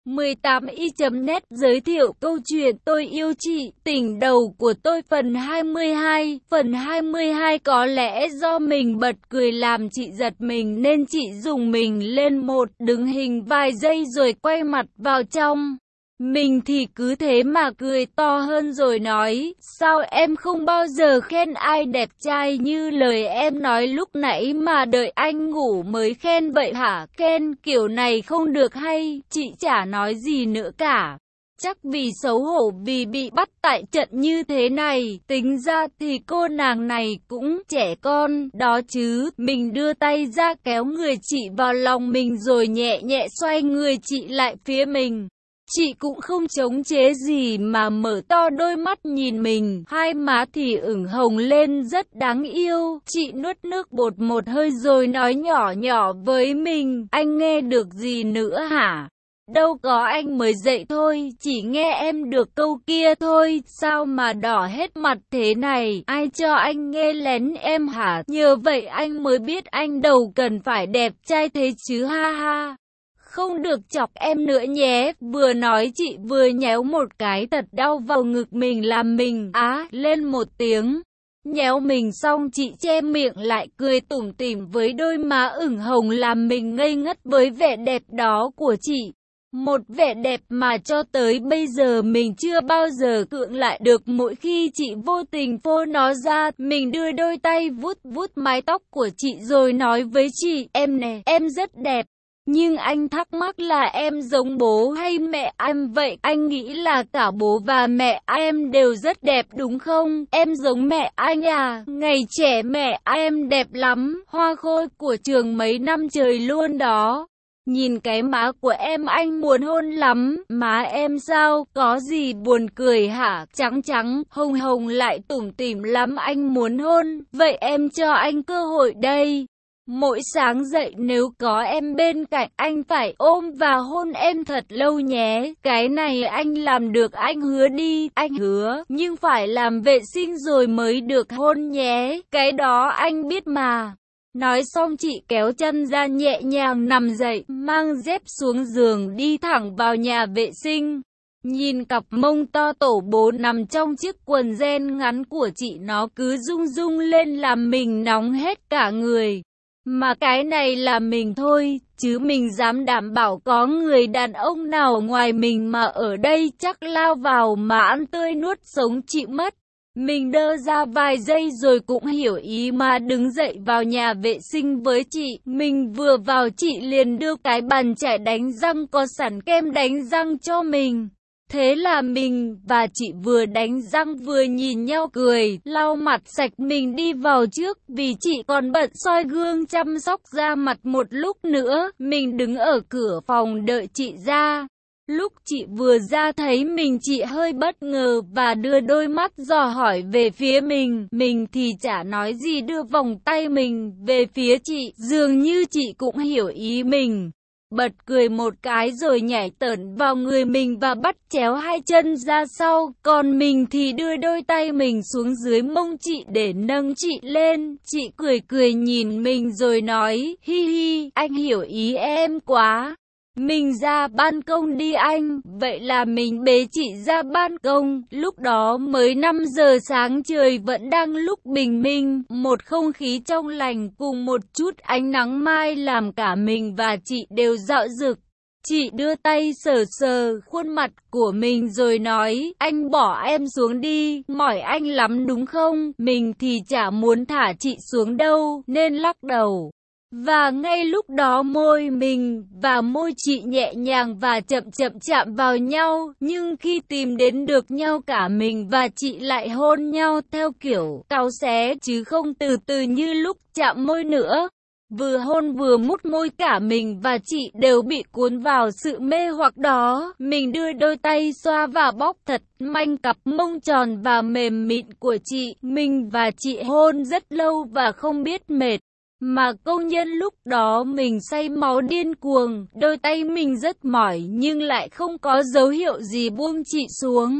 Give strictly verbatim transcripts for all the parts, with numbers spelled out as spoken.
mười tám y chấm net giới thiệu câu chuyện Tôi yêu chị, tỉnh đầu của tôi phần hai mươi hai. Phần hai mươi hai có lẽ do mình bật cười làm chị giật mình nên chị dùng mình lên một đứng hình vài giây rồi quay mặt vào trong. Mình thì cứ thế mà cười to hơn rồi nói, sao em không bao giờ khen ai đẹp trai như lời em nói lúc nãy mà đợi anh ngủ mới khen vậy hả? Khen kiểu này không được hay, chị chả nói gì nữa cả. Chắc vì xấu hổ vì bị bắt tại trận như thế này, tính ra thì cô nàng này cũng trẻ con, đó chứ. Mình đưa tay ra kéo người chị vào lòng mình rồi nhẹ nhẹ xoay người chị lại phía mình. Chị cũng không chống chế gì mà mở to đôi mắt nhìn mình, hai má thì ửng hồng lên rất đáng yêu. Chị nuốt nước bọt một hơi rồi nói nhỏ nhỏ với mình, anh nghe được gì nữa hả? Đâu có, anh mới dậy thôi, chỉ nghe em được câu kia thôi, sao mà đỏ hết mặt thế này, ai cho anh nghe lén em hả? Nhờ vậy anh mới biết anh đầu cần phải đẹp trai thế chứ, ha ha. Không được chọc em nữa nhé. Vừa nói chị vừa nhéo một cái thật đau vào ngực mình làm mình á lên một tiếng. Nhéo mình xong chị che miệng lại cười tủm tỉm với đôi má ửng hồng làm mình ngây ngất với vẻ đẹp đó của chị. Một vẻ đẹp mà cho tới bây giờ mình chưa bao giờ cưỡng lại được. Mỗi khi chị vô tình phô nó ra, mình đưa đôi tay vuốt vuốt mái tóc của chị rồi nói với chị, em nè, em rất đẹp. Nhưng anh thắc mắc là em giống bố hay mẹ em vậy? Anh nghĩ là cả bố và mẹ em đều rất đẹp đúng không? Em giống mẹ anh à? Ngày trẻ mẹ em đẹp lắm, hoa khôi của trường mấy năm trời luôn đó. Nhìn cái má của em anh muốn hôn lắm. Má em sao? Có gì buồn cười hả? Trắng trắng, hồng hồng lại tủm tỉm lắm, anh muốn hôn. Vậy em cho anh cơ hội đây. Mỗi sáng dậy nếu có em bên cạnh anh phải ôm và hôn em thật lâu nhé. Cái này anh làm được, anh hứa đi. Anh hứa, nhưng phải làm vệ sinh rồi mới được hôn nhé. Cái đó anh biết mà. Nói xong chị kéo chân ra nhẹ nhàng nằm dậy, mang dép xuống giường đi thẳng vào nhà vệ sinh. Nhìn cặp mông to tổ bố nằm trong chiếc quần jean ngắn của chị, nó cứ rung rung lên làm mình nóng hết cả người. Mà cái này là mình thôi, chứ mình dám đảm bảo có người đàn ông nào ngoài mình mà ở đây chắc lao vào mà ăn tươi nuốt sống chị mất. Mình đơ ra vài giây rồi cũng hiểu ý mà đứng dậy vào nhà vệ sinh với chị. Mình vừa vào chị liền đưa cái bàn chải đánh răng có sẵn kem đánh răng cho mình. Thế là mình và chị vừa đánh răng vừa nhìn nhau cười, lau mặt sạch mình đi vào trước vì chị còn bận soi gương chăm sóc da mặt một lúc nữa. Mình đứng ở cửa phòng đợi chị ra. Lúc chị vừa ra thấy mình chị hơi bất ngờ và đưa đôi mắt dò hỏi về phía mình. Mình thì chả nói gì đưa vòng tay mình về phía chị, dường như chị cũng hiểu ý mình. Bật cười một cái rồi nhảy tởn vào người mình và bắt chéo hai chân ra sau. Còn mình thì đưa đôi tay mình xuống dưới mông chị để nâng chị lên. Chị cười cười nhìn mình rồi nói, hi hi, anh hiểu ý em quá. Mình ra ban công đi anh. Vậy là mình bế chị ra ban công. Lúc đó mới năm giờ sáng, trời vẫn đang lúc bình minh. Một không khí trong lành cùng một chút ánh nắng mai làm cả mình và chị đều rạo rực. Chị đưa tay sờ sờ khuôn mặt của mình rồi nói, anh bỏ em xuống đi, mỏi anh lắm đúng không? Mình thì chả muốn thả chị xuống đâu nên lắc đầu. Và ngay lúc đó môi mình và môi chị nhẹ nhàng và chậm chậm chạm vào nhau. Nhưng khi tìm đến được nhau cả mình và chị lại hôn nhau theo kiểu cào xé chứ không từ từ như lúc chạm môi nữa. Vừa hôn vừa mút môi cả mình và chị đều bị cuốn vào sự mê hoặc đó. Mình đưa đôi tay xoa và bóp thật manh cặp mông tròn và mềm mịn của chị. Mình và chị hôn rất lâu và không biết mệt. Mà công nhân lúc đó mình say máu điên cuồng, đôi tay mình rất mỏi nhưng lại không có dấu hiệu gì buông chị xuống.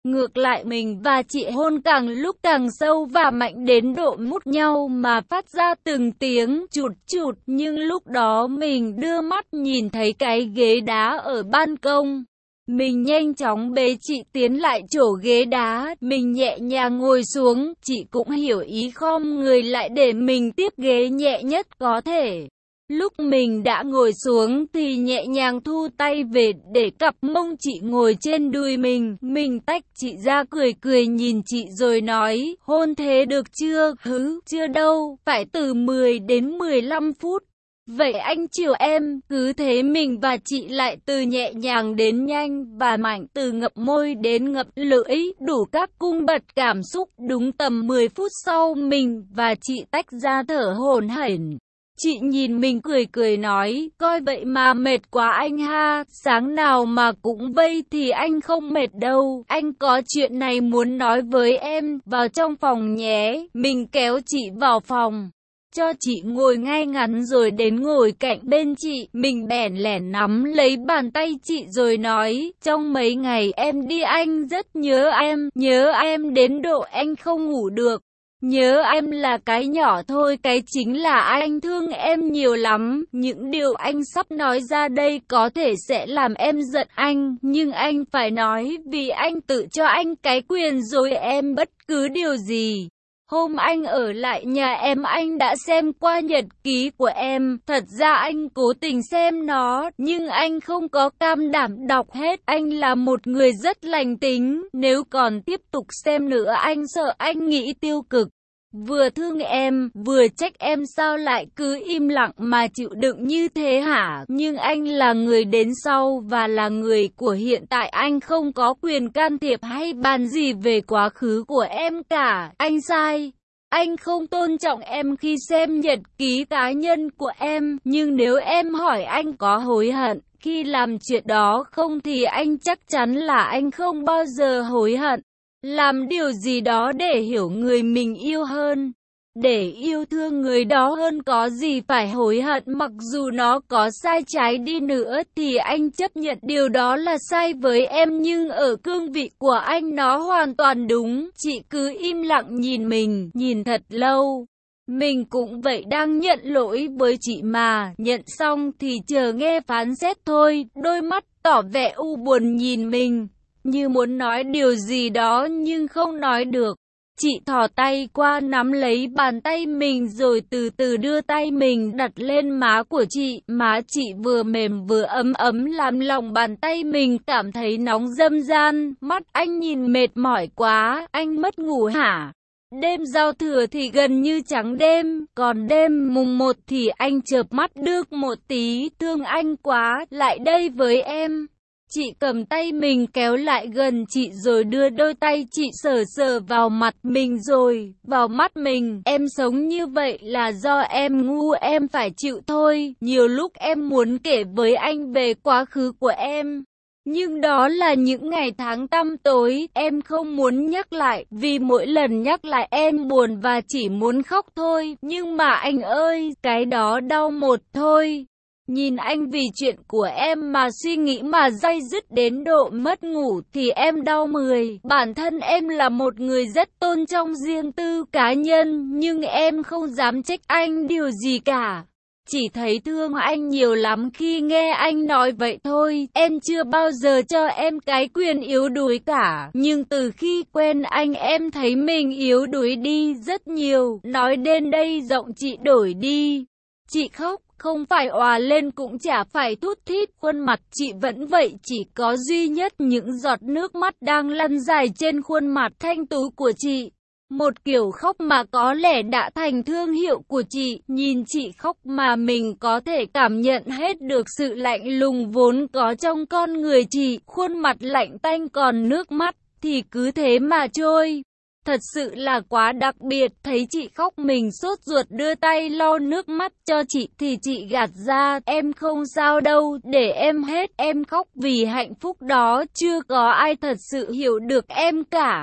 Ngược lại mình và chị hôn càng lúc càng sâu và mạnh đến độ mút nhau mà phát ra từng tiếng chụt chụt. Nhưng lúc đó mình đưa mắt nhìn thấy cái ghế đá ở ban công. Mình nhanh chóng bế chị tiến lại chỗ ghế đá, mình nhẹ nhàng ngồi xuống, chị cũng hiểu ý khom người lại để mình tiếp ghế nhẹ nhất có thể. Lúc mình đã ngồi xuống thì nhẹ nhàng thu tay về để cặp mông chị ngồi trên đùi mình. Mình tách chị ra cười cười nhìn chị rồi nói, hôn thế được chưa? Hứ, chưa đâu, phải từ mười đến mười lăm phút. Vậy anh chiều em, cứ thế mình và chị lại từ nhẹ nhàng đến nhanh và mạnh, từ ngậm môi đến ngậm lưỡi, đủ các cung bậc cảm xúc. Đúng tầm mười phút sau mình và chị tách ra thở hổn hển. Chị nhìn mình cười cười nói, coi vậy mà mệt quá anh ha, sáng nào mà cũng vây thì anh không mệt đâu, anh có chuyện này muốn nói với em, vào trong phòng nhé. Mình kéo chị vào phòng, cho chị ngồi ngay ngắn rồi đến ngồi cạnh bên chị. Mình bèn lẻn nắm lấy bàn tay chị rồi nói, trong mấy ngày em đi anh rất nhớ em, nhớ em đến độ anh không ngủ được. Nhớ em là cái nhỏ thôi, cái chính là anh thương em nhiều lắm. Những điều anh sắp nói ra đây có thể sẽ làm em giận anh, nhưng anh phải nói vì anh tự cho anh cái quyền rồi em bất cứ điều gì. Hôm anh ở lại nhà em anh đã xem qua nhật ký của em, thật ra anh cố tình xem nó, nhưng anh không có can đảm đọc hết. Anh là một người rất lành tính, nếu còn tiếp tục xem nữa anh sợ anh nghĩ tiêu cực. Vừa thương em, vừa trách em sao lại cứ im lặng mà chịu đựng như thế hả? Nhưng anh là người đến sau và là người của hiện tại, anh không có quyền can thiệp hay bàn gì về quá khứ của em cả. Anh sai. Anh không tôn trọng em khi xem nhật ký cá nhân của em, nhưng nếu em hỏi anh có hối hận khi làm chuyện đó không thì anh chắc chắn là anh không bao giờ hối hận. Làm điều gì đó để hiểu người mình yêu hơn, để yêu thương người đó hơn, có gì phải hối hận. Mặc dù nó có sai trái đi nữa thì anh chấp nhận điều đó là sai với em, nhưng ở cương vị của anh nó hoàn toàn đúng. Chị cứ im lặng nhìn mình, nhìn thật lâu. Mình cũng vậy, đang nhận lỗi với chị mà, nhận xong thì chờ nghe phán xét thôi. Đôi mắt tỏ vẻ u buồn nhìn mình, như muốn nói điều gì đó nhưng không nói được. Chị thò tay qua nắm lấy bàn tay mình rồi từ từ đưa tay mình đặt lên má của chị. Má chị vừa mềm vừa ấm ấm làm lòng bàn tay mình cảm thấy nóng râm ran. Mắt anh nhìn mệt mỏi quá, anh mất ngủ hả? Đêm giao thừa thì gần như trắng đêm, còn đêm mùng một thì anh chợp mắt được một tí, thương anh quá, lại đây với em. Chị cầm tay mình kéo lại gần chị rồi đưa đôi tay chị sờ sờ vào mặt mình rồi vào mắt mình. Em sống như vậy là do em ngu, em phải chịu thôi. Nhiều lúc em muốn kể với anh về quá khứ của em, nhưng đó là những ngày tháng tăm tối, em không muốn nhắc lại, vì mỗi lần nhắc lại em buồn và chỉ muốn khóc thôi. Nhưng mà anh ơi, cái đó đau một thôi. Nhìn anh vì chuyện của em mà suy nghĩ mà day dứt đến độ mất ngủ thì em đau mười. Bản thân em là một người rất tôn trọng riêng tư cá nhân, nhưng em không dám trách anh điều gì cả. Chỉ thấy thương anh nhiều lắm khi nghe anh nói vậy thôi. Em chưa bao giờ cho em cái quyền yếu đuối cả, nhưng từ khi quen anh em thấy mình yếu đuối đi rất nhiều. Nói đến đây giọng chị đổi đi. Chị khóc, không phải òa lên cũng chả phải thút thít, khuôn mặt chị vẫn vậy, chỉ có duy nhất những giọt nước mắt đang lăn dài trên khuôn mặt thanh tú của chị. Một kiểu khóc mà có lẽ đã thành thương hiệu của chị. Nhìn chị khóc mà mình có thể cảm nhận hết được sự lạnh lùng vốn có trong con người chị. Khuôn mặt lạnh tanh còn nước mắt thì cứ thế mà trôi. Thật sự là quá đặc biệt. Thấy chị khóc mình sốt ruột đưa tay lau nước mắt cho chị thì chị gạt ra. Em không sao đâu, để em hết. Em khóc vì hạnh phúc đó, chưa có ai thật sự hiểu được em cả.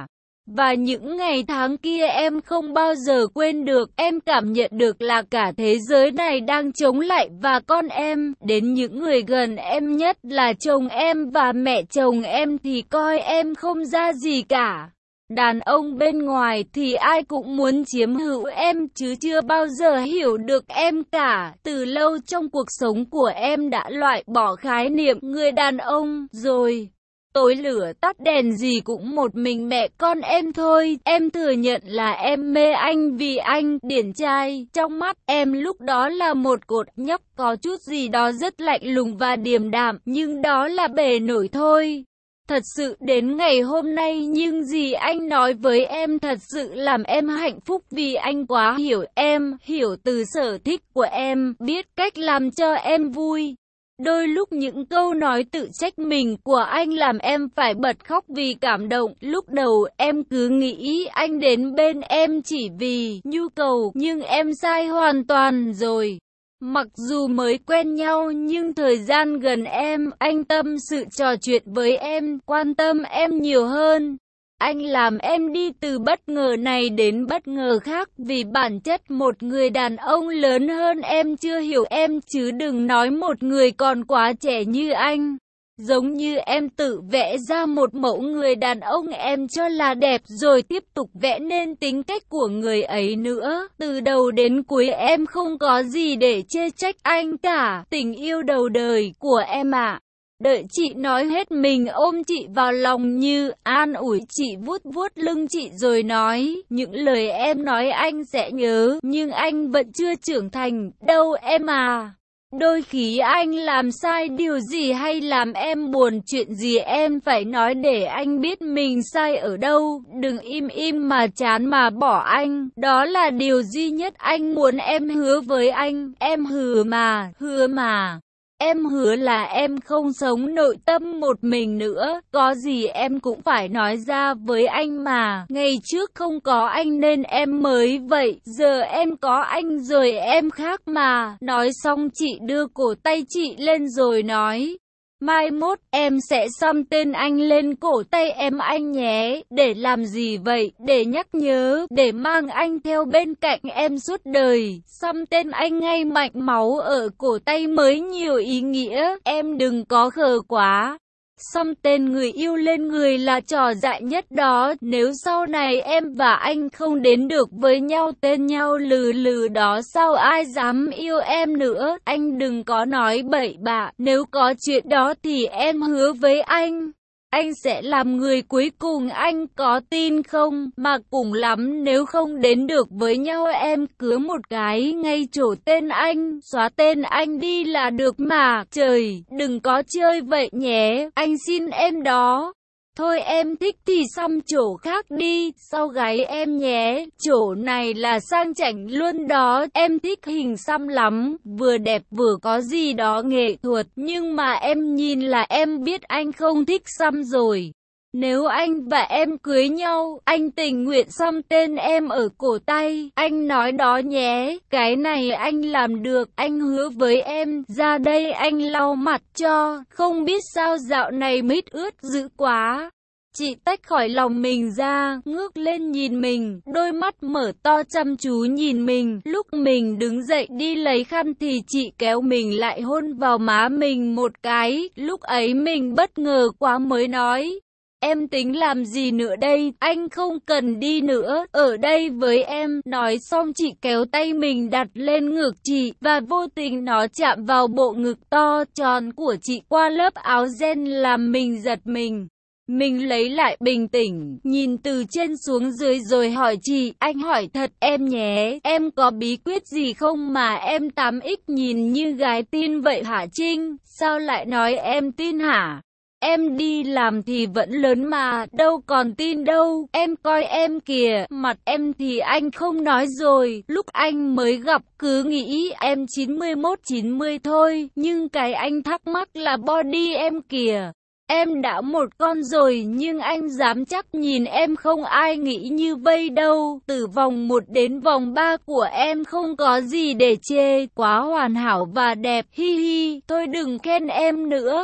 Và những ngày tháng kia em không bao giờ quên được, em cảm nhận được là cả thế giới này đang chống lại và con em, đến những người gần em nhất là chồng em và mẹ chồng em thì coi em không ra gì cả. Đàn ông bên ngoài thì ai cũng muốn chiếm hữu em chứ chưa bao giờ hiểu được em cả. Từ lâu trong cuộc sống của em đã loại bỏ khái niệm người đàn ông rồi. Tối lửa tắt đèn gì cũng một mình mẹ con em thôi. Em thừa nhận là em mê anh vì anh điển trai. Trong mắt em lúc đó là một cột nhóc có chút gì đó rất lạnh lùng và điềm đạm, nhưng đó là bề nổi thôi. Thật sự đến ngày hôm nay những gì anh nói với em thật sự làm em hạnh phúc vì anh quá hiểu em, hiểu từ sở thích của em, biết cách làm cho em vui. Đôi lúc những câu nói tự trách mình của anh làm em phải bật khóc vì cảm động. Lúc đầu em cứ nghĩ anh đến bên em chỉ vì nhu cầu, nhưng em sai hoàn toàn rồi. Mặc dù mới quen nhau nhưng thời gian gần em, anh tâm sự trò chuyện với em, quan tâm em nhiều hơn. Anh làm em đi từ bất ngờ này đến bất ngờ khác vì bản chất một người đàn ông lớn hơn em chưa hiểu em chứ đừng nói một người còn quá trẻ như anh. Giống như em tự vẽ ra một mẫu người đàn ông em cho là đẹp rồi tiếp tục vẽ nên tính cách của người ấy nữa. Từ đầu đến cuối em không có gì để chê trách anh cả. Tình yêu đầu đời của em ạ. À. Đợi chị nói hết mình ôm chị vào lòng như an ủi chị, vuốt vuốt lưng chị rồi nói, những lời em nói anh sẽ nhớ, nhưng anh vẫn chưa trưởng thành, đâu em à. Đôi khi anh làm sai điều gì hay làm em buồn chuyện gì em phải nói để anh biết mình sai ở đâu, đừng im im mà chán mà bỏ anh, đó là điều duy nhất anh muốn em hứa với anh, em hứa mà, hứa mà. Em hứa là em không sống nội tâm một mình nữa, có gì em cũng phải nói ra với anh mà. Ngày trước không có anh nên em mới vậy, giờ em có anh rồi em khác mà. Nói xong chị đưa cổ tay chị lên rồi nói, mai mốt em sẽ xăm tên anh lên cổ tay em anh nhé. Để làm gì vậy? Để nhắc nhớ, để mang anh theo bên cạnh em suốt đời. Xăm tên anh ngay mạch máu ở cổ tay mới nhiều ý nghĩa. Em đừng có khờ quá. Xăm tên người yêu lên người là trò dại nhất đó. Nếu sau này em và anh không đến được với nhau, tên nhau lừ lừ đó, sao ai dám yêu em nữa. Anh đừng có nói bậy bạ. Nếu có chuyện đó thì em hứa với anh, anh sẽ làm người cuối cùng, anh có tin không? Mà cùng lắm nếu không đến được với nhau em cứa một cái ngay chỗ tên anh, xóa tên anh đi là được mà. Trời, đừng có chơi vậy nhé, anh xin em đó. Thôi em thích thì xăm chỗ khác đi, sau gáy em nhé, chỗ này là sang chảnh luôn đó, em thích hình xăm lắm, vừa đẹp vừa có gì đó nghệ thuật, nhưng mà em nhìn là em biết anh không thích xăm rồi. Nếu anh và em cưới nhau, anh tình nguyện xăm tên em ở cổ tay, anh nói đó nhé, cái này anh làm được, anh hứa với em, ra đây anh lau mặt cho, không biết sao dạo này mít ướt dữ quá. Chị tách khỏi lòng mình ra, ngước lên nhìn mình, đôi mắt mở to chăm chú nhìn mình, lúc mình đứng dậy đi lấy khăn thì chị kéo mình lại hôn vào má mình một cái, lúc ấy mình bất ngờ quá mới nói. Em tính làm gì nữa đây, anh không cần đi nữa, ở đây với em. Nói xong chị kéo tay mình đặt lên ngực chị, và vô tình nó chạm vào bộ ngực to tròn của chị qua lớp áo ren làm mình giật mình. Mình lấy lại bình tĩnh, nhìn từ trên xuống dưới rồi hỏi chị, anh hỏi thật em nhé, em có bí quyết gì không mà em tám x nhìn như gái tin vậy hả Trinh, sao lại nói em tin hả? Em đi làm thì vẫn lớn mà, đâu còn tin đâu, em coi em kìa, mặt em thì anh không nói rồi, lúc anh mới gặp cứ nghĩ em chín mươi mốt chín mươi thôi, nhưng cái anh thắc mắc là body em kìa. Em đã một con rồi nhưng anh dám chắc nhìn em không ai nghĩ như vây đâu. Từ vòng một đến vòng ba của em không có gì để chê, quá hoàn hảo và đẹp, hi hi, thôi đừng khen em nữa.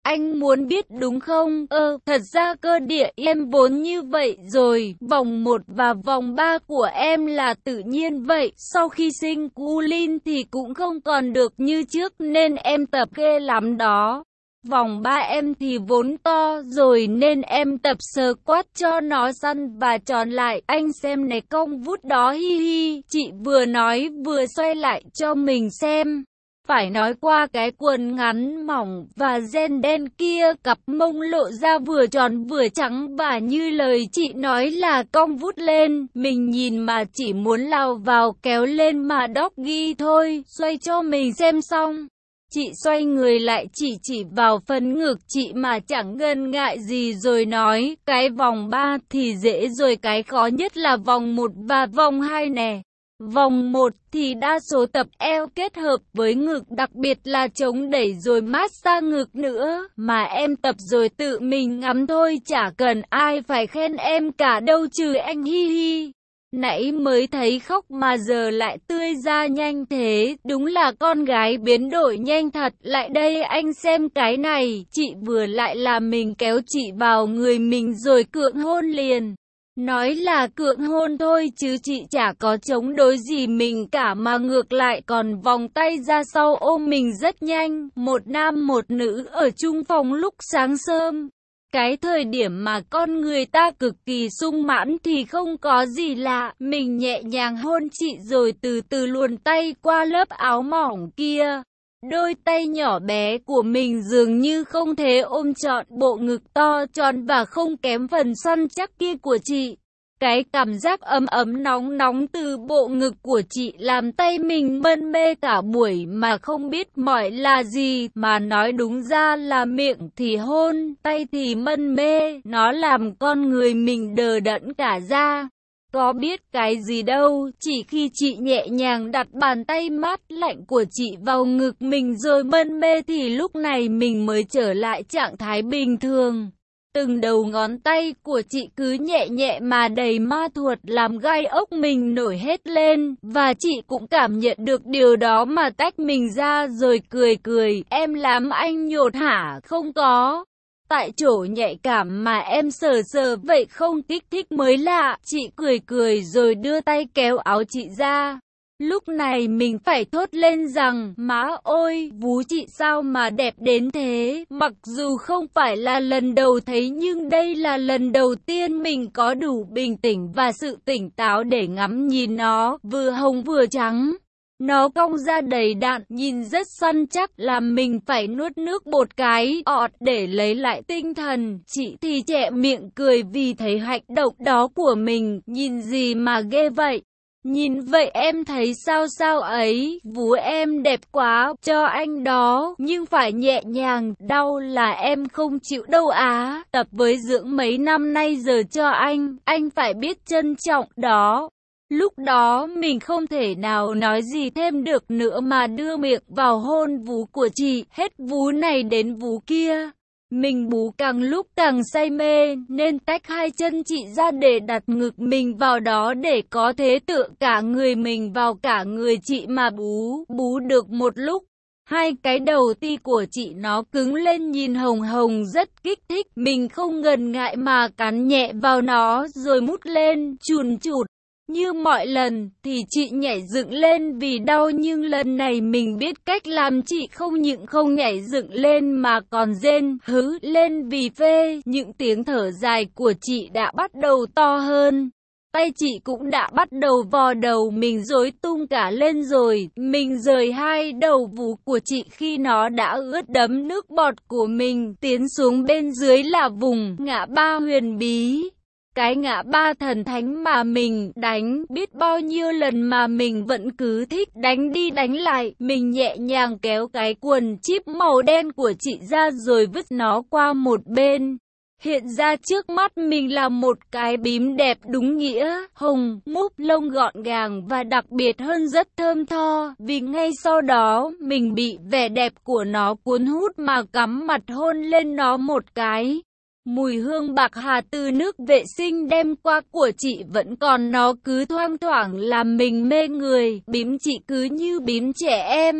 Anh muốn biết đúng không? Ơ, thật ra cơ địa em vốn như vậy rồi. Vòng một và vòng ba của em là tự nhiên vậy. Sau khi sinh Culin thì cũng không còn được như trước nên em tập ghê lắm đó. Vòng ba em thì vốn to rồi nên em tập sờ quát cho nó săn và tròn lại. Anh xem này cong vút đó hi hi. Chị vừa nói vừa xoay lại cho mình xem. Phải nói qua cái quần ngắn mỏng và ren đen kia, cặp mông lộ ra vừa tròn vừa trắng và như lời chị nói là cong vút lên. Mình nhìn mà chỉ muốn lao vào kéo lên mà đóc ghi thôi, xoay cho mình xem xong. Chị xoay người lại chỉ chỉ vào phần ngực chị mà chẳng ngần ngại gì rồi nói, cái vòng ba thì dễ rồi, cái khó nhất là vòng một và vòng hai nè. Vòng một thì đa số tập eo kết hợp với ngực, đặc biệt là chống đẩy rồi massage ngực nữa, mà em tập rồi tự mình ngắm thôi, chả cần ai phải khen em cả đâu trừ anh hi hi. Nãy mới thấy khóc mà giờ lại tươi ra nhanh thế, đúng là con gái biến đổi nhanh thật. Lại đây anh xem cái này, chị vừa lại là mình kéo chị vào người mình rồi cưỡng hôn liền. Nói là cưỡng hôn thôi chứ chị chả có chống đối gì mình cả mà ngược lại còn vòng tay ra sau ôm mình rất nhanh. Một nam một nữ ở chung phòng lúc sáng sớm. Cái thời điểm mà con người ta cực kỳ sung mãn thì không có gì lạ. Mình nhẹ nhàng hôn chị rồi từ từ luồn tay qua lớp áo mỏng kia. Đôi tay nhỏ bé của mình dường như không thể ôm trọn bộ ngực to tròn và không kém phần săn chắc kia của chị. Cái cảm giác ấm ấm nóng nóng từ bộ ngực của chị làm tay mình mân mê cả buổi mà không biết mỏi là gì, mà nói đúng ra là miệng thì hôn, tay thì mân mê, nó làm con người mình đờ đẫn cả ra. Có biết cái gì đâu, chỉ khi chị nhẹ nhàng đặt bàn tay mát lạnh của chị vào ngực mình rồi mân mê thì lúc này mình mới trở lại trạng thái bình thường. Từng đầu ngón tay của chị cứ nhẹ nhẹ mà đầy ma thuật làm gai ốc mình nổi hết lên, và chị cũng cảm nhận được điều đó mà tách mình ra rồi cười cười, em làm anh nhột hả? Không có. Tại chỗ nhạy cảm mà em sờ sờ vậy không kích thích mới lạ. Chị cười cười rồi đưa tay kéo áo chị ra. Lúc này mình phải thốt lên rằng, má ôi, vú chị sao mà đẹp đến thế. Mặc dù không phải là lần đầu thấy nhưng đây là lần đầu tiên mình có đủ bình tĩnh và sự tỉnh táo để ngắm nhìn nó, vừa hồng vừa trắng. Nó cong ra đầy đặn, nhìn rất săn chắc, làm mình phải nuốt nước bọt cái ọt để lấy lại tinh thần. Chị thì chẹ miệng cười vì thấy hành động đó của mình, nhìn gì mà ghê vậy. Nhìn vậy em thấy sao sao ấy, vú em đẹp quá, cho anh đó, nhưng phải nhẹ nhàng, đau là em không chịu đâu á. Tập với dưỡng mấy năm nay giờ cho anh, anh phải biết trân trọng đó. Lúc đó mình không thể nào nói gì thêm được nữa mà đưa miệng vào hôn vú của chị, hết vú này đến vú kia. Mình bú càng lúc càng say mê, nên tách hai chân chị ra để đặt ngực mình vào đó để có thể tựa cả người mình vào cả người chị mà bú. Bú được một lúc, hai cái đầu ti của chị nó cứng lên nhìn hồng hồng rất kích thích. Mình không ngần ngại mà cắn nhẹ vào nó rồi mút lên, chùn chụt. Như mọi lần thì chị nhảy dựng lên vì đau, nhưng lần này mình biết cách làm chị không những không nhảy dựng lên mà còn rên hứ lên vì phê. Những tiếng thở dài của chị đã bắt đầu to hơn. Tay chị cũng đã bắt đầu vò đầu mình rối tung cả lên rồi. Mình rời hai đầu vú của chị khi nó đã ướt đẫm nước bọt của mình. Tiến xuống bên dưới là vùng ngã ba huyền bí. Cái ngã ba thần thánh mà mình đánh biết bao nhiêu lần mà mình vẫn cứ thích đánh đi đánh lại. Mình nhẹ nhàng kéo cái quần chip màu đen của chị ra rồi vứt nó qua một bên. Hiện ra trước mắt mình là một cái bím đẹp đúng nghĩa, hồng, múp lông gọn gàng và đặc biệt hơn rất thơm tho. Vì ngay sau đó mình bị vẻ đẹp của nó cuốn hút mà cắm mặt hôn lên nó một cái. Mùi hương bạc hà từ nước vệ sinh đem qua của chị vẫn còn, nó cứ thoang thoảng làm mình mê người. Bím chị cứ như bím trẻ em.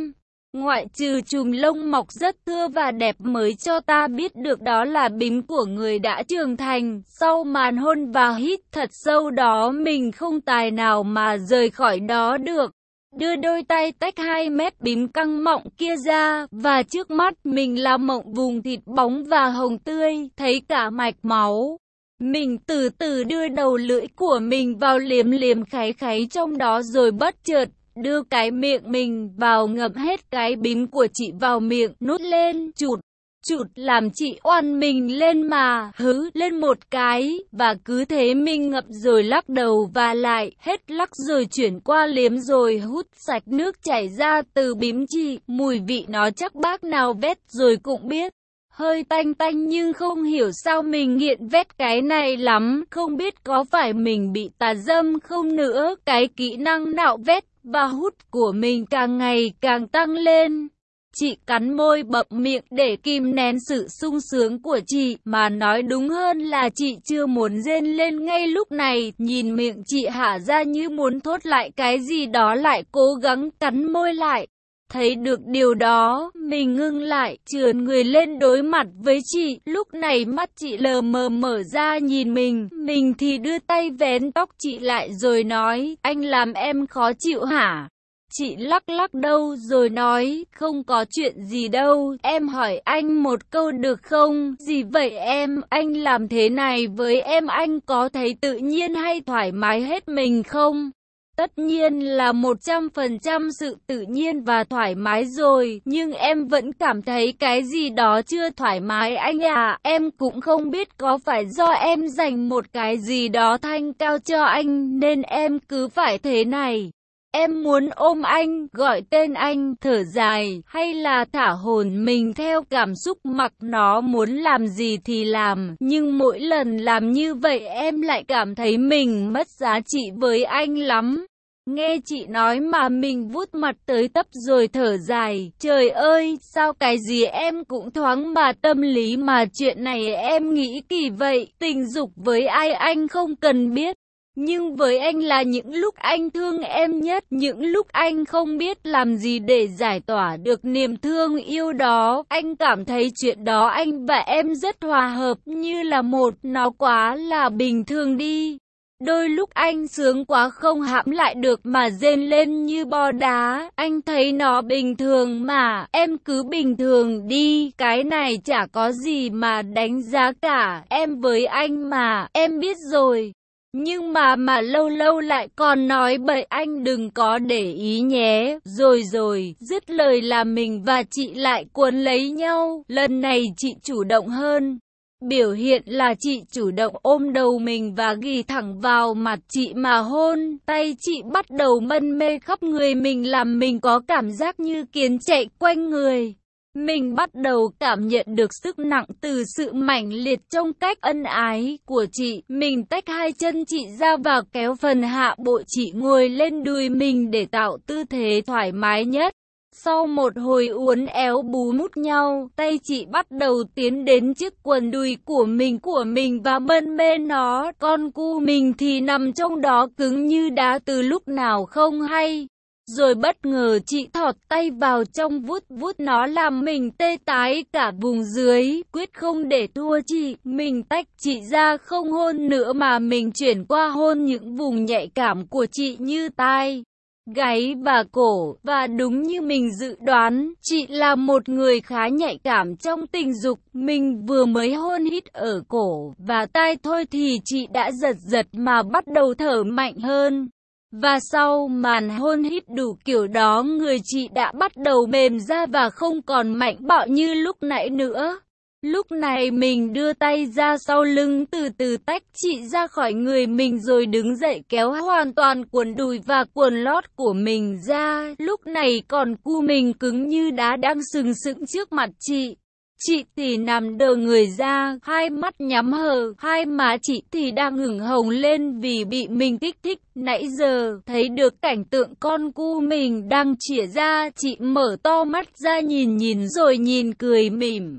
Ngoại trừ chùm lông mọc rất thưa và đẹp mới cho ta biết được đó là bím của người đã trưởng thành. Sau màn hôn và hít thật sâu đó, mình không tài nào mà rời khỏi đó được. Đưa đôi tay tách hai mép bím căng mọng kia ra, và trước mắt mình là mộng vùng thịt bóng và hồng tươi, thấy cả mạch máu. Mình từ từ đưa đầu lưỡi của mình vào liếm liếm kháy kháy trong đó, rồi bất chợt đưa cái miệng mình vào ngậm hết cái bím của chị vào miệng, nuốt lên, chụt, chụt làm chị oằn mình lên mà hứ lên một cái, và cứ thế mình ngậm rồi lắc đầu và lại hết lắc rồi chuyển qua liếm rồi hút sạch nước chảy ra từ bím chị. Mùi vị nó chắc bác nào vét rồi cũng biết. Hơi tanh tanh nhưng không hiểu sao mình nghiện vét cái này lắm, không biết có phải mình bị tà dâm không nữa. Cái kỹ năng nạo vét và hút của mình càng ngày càng tăng lên. Chị cắn môi bậm miệng để kìm nén sự sung sướng của chị, mà nói đúng hơn là chị chưa muốn rên lên ngay lúc này. Nhìn miệng chị hả ra như muốn thốt lại cái gì đó, lại cố gắng cắn môi lại. Thấy được điều đó, mình ngưng lại, trườn người lên đối mặt với chị. Lúc này mắt chị lờ mờ mở ra nhìn mình, mình thì đưa tay vén tóc chị lại rồi nói, anh làm em khó chịu hả? Chị lắc lắc đầu rồi nói, không có chuyện gì đâu, em hỏi anh một câu được không? Gì vậy em, anh làm thế này với em anh có thấy tự nhiên hay thoải mái hết mình không? Tất nhiên là một trăm phần trăm sự tự nhiên và thoải mái rồi, nhưng em vẫn cảm thấy cái gì đó chưa thoải mái anh à. Em cũng không biết có phải do em dành một cái gì đó thanh cao cho anh nên em cứ phải thế này. Em muốn ôm anh, gọi tên anh, thở dài, hay là thả hồn mình theo cảm xúc mặc nó muốn làm gì thì làm. Nhưng mỗi lần làm như vậy em lại cảm thấy mình mất giá trị với anh lắm. Nghe chị nói mà mình vuốt mặt tới tấp rồi thở dài. Trời ơi, sao cái gì em cũng thoáng mà tâm lý mà chuyện này em nghĩ kỳ vậy. Tình dục với ai anh không cần biết. Nhưng với anh là những lúc anh thương em nhất, những lúc anh không biết làm gì để giải tỏa được niềm thương yêu đó. Anh cảm thấy chuyện đó anh và em rất hòa hợp như là một, nó quá là bình thường đi. Đôi lúc anh sướng quá không hãm lại được mà rên lên như bo đá. Anh thấy nó bình thường mà, em cứ bình thường đi. Cái này chả có gì mà đánh giá cả, em với anh mà, em biết rồi. Nhưng mà mà lâu lâu lại còn nói bậy, anh đừng có để ý nhé. Rồi rồi, dứt lời là mình và chị lại cuốn lấy nhau. Lần này chị chủ động hơn. Biểu hiện là chị chủ động ôm đầu mình và ghì thẳng vào mặt chị mà hôn. Tay chị bắt đầu mân mê khắp người mình làm mình có cảm giác như kiến chạy quanh người. Mình bắt đầu cảm nhận được sức nặng từ sự mãnh liệt trong cách ân ái của chị. Mình tách hai chân chị ra và kéo phần hạ bộ chị ngồi lên đùi mình để tạo tư thế thoải mái nhất. Sau một hồi uốn éo bú mút nhau, tay chị bắt đầu tiến đến chiếc quần đùi của mình của mình và mân mê nó. Con cu mình thì nằm trong đó cứng như đá từ lúc nào không hay. Rồi bất ngờ chị thọt tay vào trong vuốt vuốt nó làm mình tê tái cả vùng dưới. Quyết không để thua chị, mình tách chị ra không hôn nữa mà mình chuyển qua hôn những vùng nhạy cảm của chị như tai, gáy và cổ. Và đúng như mình dự đoán, chị là một người khá nhạy cảm trong tình dục. Mình vừa mới hôn hít ở cổ và tai thôi thì chị đã giật giật mà bắt đầu thở mạnh hơn. Và sau màn hôn hít đủ kiểu đó, người chị đã bắt đầu mềm ra và không còn mạnh bạo như lúc nãy nữa. Lúc này mình đưa tay ra sau lưng, từ từ tách chị ra khỏi người mình rồi đứng dậy kéo hoàn toàn quần đùi và quần lót của mình ra. Lúc này còn cu mình cứng như đá đang sừng sững trước mặt chị. Chị thì nằm đờ người ra, hai mắt nhắm hờ, hai má chị thì đang ửng hồng lên vì bị mình kích thích. Nãy giờ, thấy được cảnh tượng con cu mình đang chĩa ra, chị mở to mắt ra nhìn nhìn rồi nhìn cười mỉm.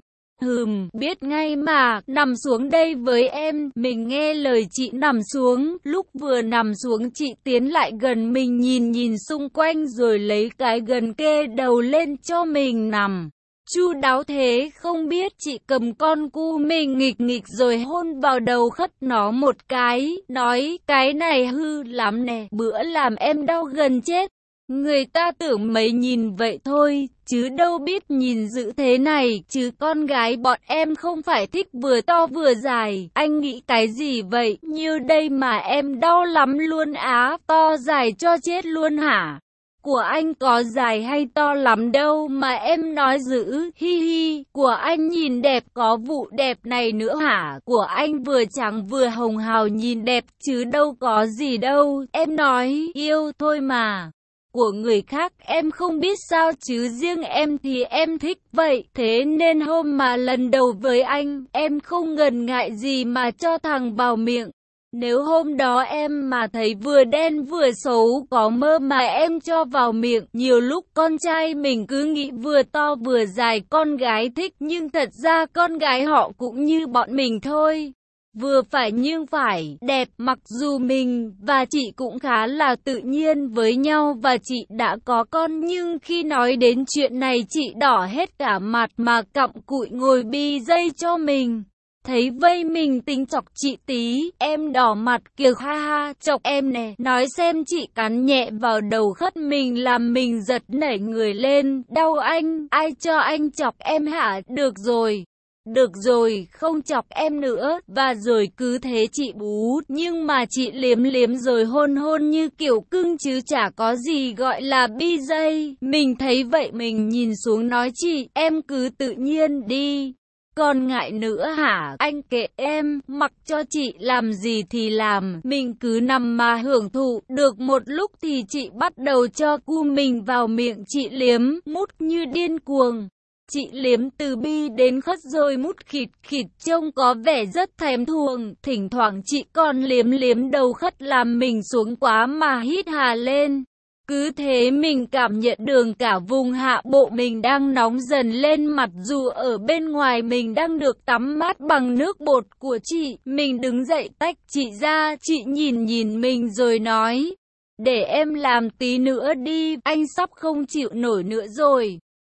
Hừm, biết ngay mà, nằm xuống đây với em. Mình nghe lời chị nằm xuống. Lúc vừa nằm xuống chị tiến lại gần mình nhìn nhìn xung quanh rồi lấy cái gần kê đầu lên cho mình nằm. Chu đáo thế, không biết chị cầm con cu mình nghịch nghịch rồi hôn vào đầu khất nó một cái, nói cái này hư lắm nè, bữa làm em đau gần chết. Người ta tưởng mấy nhìn vậy thôi, chứ đâu biết nhìn dữ thế này, chứ con gái bọn em không phải thích vừa to vừa dài. Anh nghĩ cái gì vậy, như đây mà em đau lắm luôn á, to dài cho chết luôn hả? Của anh có dài hay to lắm đâu mà em nói dữ, hi hi, của anh nhìn đẹp có vụ đẹp này nữa hả? Của anh vừa trắng vừa hồng hào nhìn đẹp chứ đâu có gì đâu, em nói yêu thôi mà. Của người khác em không biết sao chứ riêng em thì em thích vậy. Thế nên hôm mà lần đầu với anh, em không ngần ngại gì mà cho thằng vào miệng. Nếu hôm đó em mà thấy vừa đen vừa xấu có mơ mà em cho vào miệng, nhiều lúc con trai mình cứ nghĩ vừa to vừa dài con gái thích, nhưng thật ra con gái họ cũng như bọn mình thôi. Vừa phải nhưng phải đẹp, mặc dù mình và chị cũng khá là tự nhiên với nhau và chị đã có con, nhưng khi nói đến chuyện này chị đỏ hết cả mặt mà cặm cụi ngồi bi dây cho mình. Thấy vây mình tính chọc chị tí, em đỏ mặt kìa, ha ha, chọc em nè, nói xem. Chị cắn nhẹ vào đầu khất mình làm mình giật nảy người lên, đau anh, ai cho anh chọc em hả? Được rồi. Được rồi, không chọc em nữa, và rồi cứ thế chị bú, nhưng mà chị liếm liếm rồi hôn hôn như kiểu cưng chứ chả có gì gọi là bi dây. Mình thấy vậy mình nhìn xuống nói chị, em cứ tự nhiên đi. Còn ngại nữa hả? Anh kệ em, mặc cho chị làm gì thì làm, mình cứ nằm mà hưởng thụ. Được một lúc thì chị bắt đầu cho cu mình vào miệng chị liếm, mút như điên cuồng. Chị liếm từ bi đến khất rồi mút khịt khịt trông có vẻ rất thèm thuồng. Thỉnh thoảng chị còn liếm liếm đầu khất làm mình xuống quá mà hít hà lên. Cứ thế mình cảm nhận được cả vùng hạ bộ mình đang nóng dần lên mặt, dù ở bên ngoài mình đang được tắm mát bằng nước bọt của chị. Mình đứng dậy tách chị ra, chị nhìn nhìn mình rồi nói, để em làm tí nữa đi, anh sắp không chịu nổi nữa rồi.